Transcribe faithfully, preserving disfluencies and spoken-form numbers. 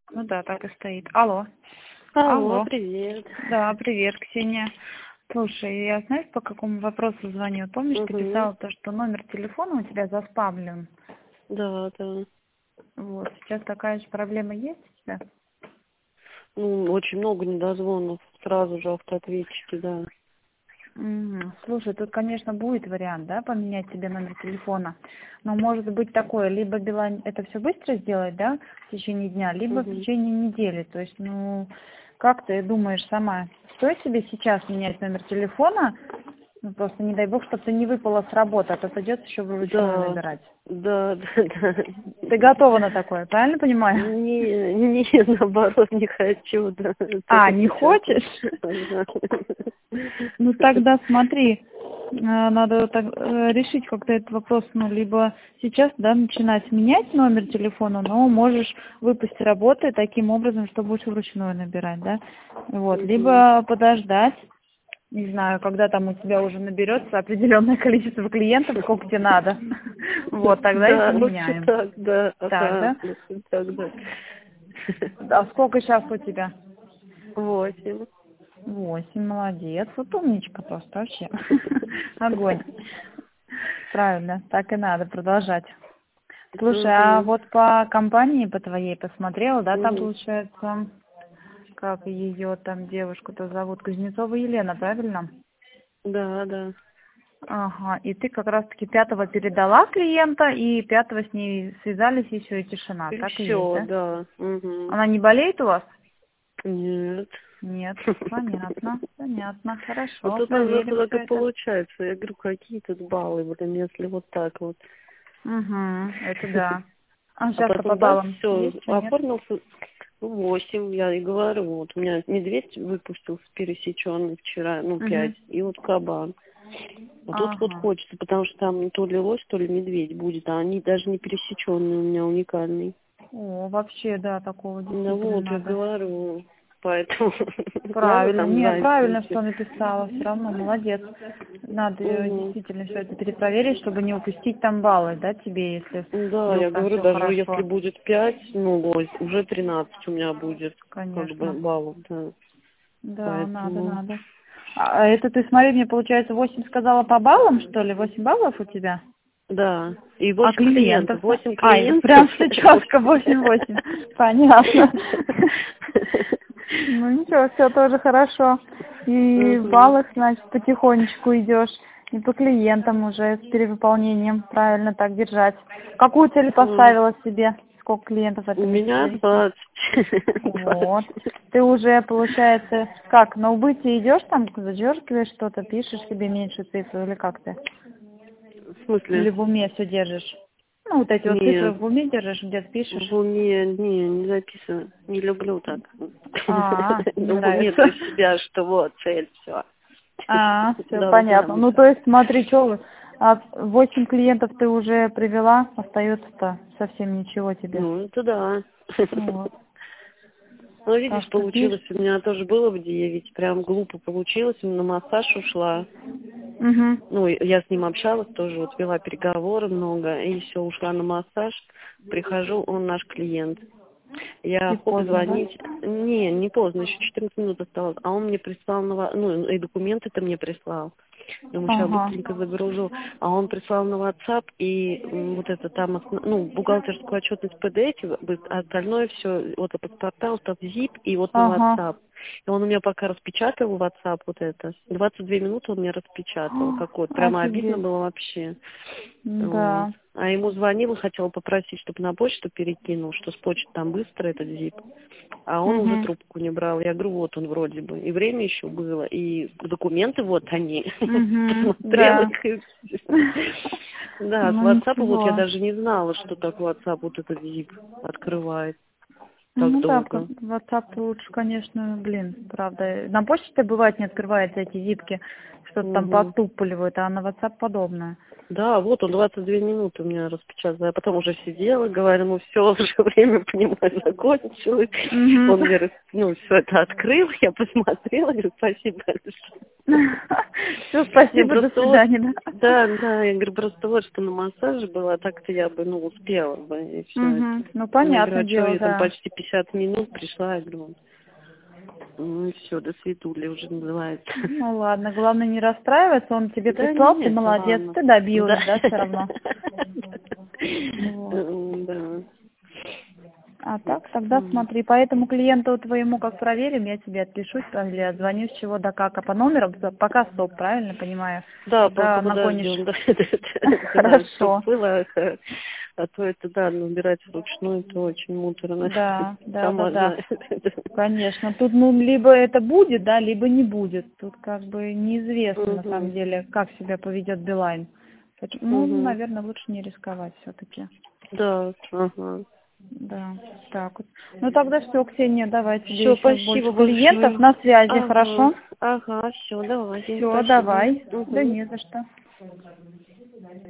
Ну да, так и стоит. Алло. Алло, Алло. привет. Да, привет, Ксения. Слушай, я знаешь, по какому вопросу звоню? Помнишь, ты Угу. писала то, что номер телефона у тебя заспамлен? Да, да. Вот, сейчас такая же проблема есть у тебя? Ну, очень много недозвонов. Сразу же автоответчики, да. Мгм. Слушай, тут, конечно, будет вариант, да, поменять себе номер телефона. Но может быть такое, либо Билайн это все быстро сделать, да, в течение дня, либо в Угу. течение недели. То есть, ну, как ты думаешь сама, стоит тебе сейчас менять номер телефона? Ну, просто не дай бог, чтобы ты не выпала с работы, а то придется еще вручную Да, набирать. да, да, да. Ты готова на такое, правильно понимаю? Не, не, наоборот, не хочу, да. А, Только не сейчас вот. хочешь? Ага. Ну тогда смотри, э, надо так, э, решить как-то этот вопрос, ну либо сейчас, да, начинать менять номер телефона, но можешь выпасть с работы таким образом, что будешь вручную набирать, да, вот, Угу. либо подождать, не знаю, когда там у тебя уже наберется определенное количество клиентов, сколько тебе надо, вот, тогда и Да, лучше поменяем. так, да. Так, Ага, да? лучше так, да. А сколько сейчас у тебя? Восемь. Восемь, молодец. Вот умничка просто вообще. Огонь. Правильно, так и надо продолжать. Слушай, а Угу. вот по компании, по твоей посмотрела, да, там Угу. получается, как ее там девушку-то зовут, Кузнецова Елена, правильно? Да, да. Ага, и ты как раз-таки пятого передала клиента, и пятого с ней связались, и все, и тишина, И так и есть, все, да? да. Угу. Она не болеет у вас? Нет. Нет, понятно, понятно, Вот хорошо, тут у нас проверим так и все это. получается. Я говорю, какие тут баллы, блин, если вот так вот. Угу, это да. А А сейчас-то по потом, да, баллам все, есть, что нет? оформился ну, восемь, я и говорю, вот у меня медведь выпустился пересеченный вчера, ну, Угу. пять, и вот кабан. А тут вот Ага. хочется, потому что там то ли лось, то ли медведь будет, а они даже не пересеченные у меня уникальный. О, вообще, да, такого Ну действительно вот, я надо. говорю, поэтому надо Правильно, там нет, два правильно, случая. что написала, все равно молодец. Надо э, Угу. действительно все это перепроверить, чтобы не упустить там баллы, да, тебе, если Да, вдруг я там говорю, все даже если хорошо. будет пять, ну, ой, уже тринадцать у меня будет, как бы, Конечно. баллов, да. Да, надо, Поэтому, надо. А а это ты, смотри, мне получается восемь сказала по баллам, что ли? Восемь баллов у тебя? да. И А восемь клиентов. клиентов-то? Восемь А, это клиентов. прям все четко, восемь-восемь. Понятно. Ну ничего, все тоже хорошо. И в Мгм. баллах, значит, потихонечку идешь. И по клиентам уже с перевыполнением. Правильно так держать. Какую цель М. поставила себе? Сколько клиентов в У этом месяце меня завести? двадцать. Вот. двадцать. Ты уже, получается, как, на убытие идешь там, зачеркиваешь что-то, пишешь себе меньше цифры или как ты? В смысле? Или в уме все держишь? Ну, вот эти вот цифры Нет. в уме держишь, где-то пишешь? В уме, не, не записываю. Не люблю так. А, не Ну, в уме нравится. про себя, что вот цель, все. А, все Должна понятно. быть. Ну, то есть, смотри, что, восемь клиентов ты уже привела, остается-то совсем ничего тебе. Ну, это да. Вот. Ну, Так видишь, что пишь. получилось, у меня тоже было в девять, прям глупо получилось, на массаж ушла. Угу. Ну, и я с ним общалась тоже, вот вела переговоры много, и все, ушла на массаж. Прихожу, он наш клиент. Я И хоп, поздно, да? звонить. Не, не поздно, еще четырнадцать минут осталось. А он мне прислал, на, ва- ну, и документы-то мне прислал. Я ему сейчас Ага. быстренько загружу. А он прислал на WhatsApp, и м, вот это там, основ- ну, бухгалтерскую отчетность пи ди эф, а остальное все, вот по паспортам, в зип и вот на Ага. WhatsApp. И он у меня пока распечатал WhatsApp вот это. двадцать две минуты он мне распечатал. Как вот, прямо обидно Офигеть. было вообще. Вот. Да. А ему звонила, хотела попросить, чтобы на почту перекинул, что с почты там быстро этот зип. А он уже Угу. трубку не брал. Я говорю, вот он вроде бы. И время еще было, и документы вот они. Угу. Посмотрела Да. их. и- Да, с Ну, WhatsApp вот я ничего. даже не знала, что так WhatsApp вот этот зип открывает так Ну да, в долго. WhatsApp лучше, конечно, блин, правда. На почте бывает не открывается эти зипки, что-то там Мгм. подтупливают, а на WhatsApp подобное. Да, вот он двадцать две минуты у меня распечатал. Я потом уже сидела, говорю, ну все, уже время, понимаю, закончилось. Мгм. Он мне, рас- ну, все это открыл, я посмотрела, говорю, спасибо большое. Все, Я спасибо, до просто вот, свидания. да, да, я говорю, просто вот, что на массаже была, так-то я бы, ну, успела бы, и все это. Мгм. Ну, Ну, я говорю, понятное а что, дело, я там да. почти пятьдесят минут пришла, я говорю, ну, все, до свидули уже называется. Ну ладно, главное не расстраиваться, он тебе Да прислал, ты нет, молодец, ладно. ты добилась, Да. да, все равно. Вот. М, Да. А Так так, тогда что, смотри, по этому клиенту твоему, как проверим, я тебе отпишусь или отзвоню, с чего до как, а по номеру пока стоп, правильно понимаю? да, Когда пока нагонишь. подождем, да, да, да, да, чтоб Хорошо. было, э, а то это, да, набирать вручную, это очень муторно, Да, да, да, сама да. знаю. Конечно. Тут, ну, либо это будет, да, либо не будет. Тут как бы неизвестно, на самом Мгм, деле, как себя поведет Билайн. Так, ну, мгм. наверное, лучше не рисковать все-таки. Да, ага. Да, так вот. Ну, тогда все, Ксения, давай тебе Все, еще спасибо больше клиентов большое. на связи, Ага, хорошо? ага, все, давайте, Все, спасибо. давай. Да Мгм. не за что.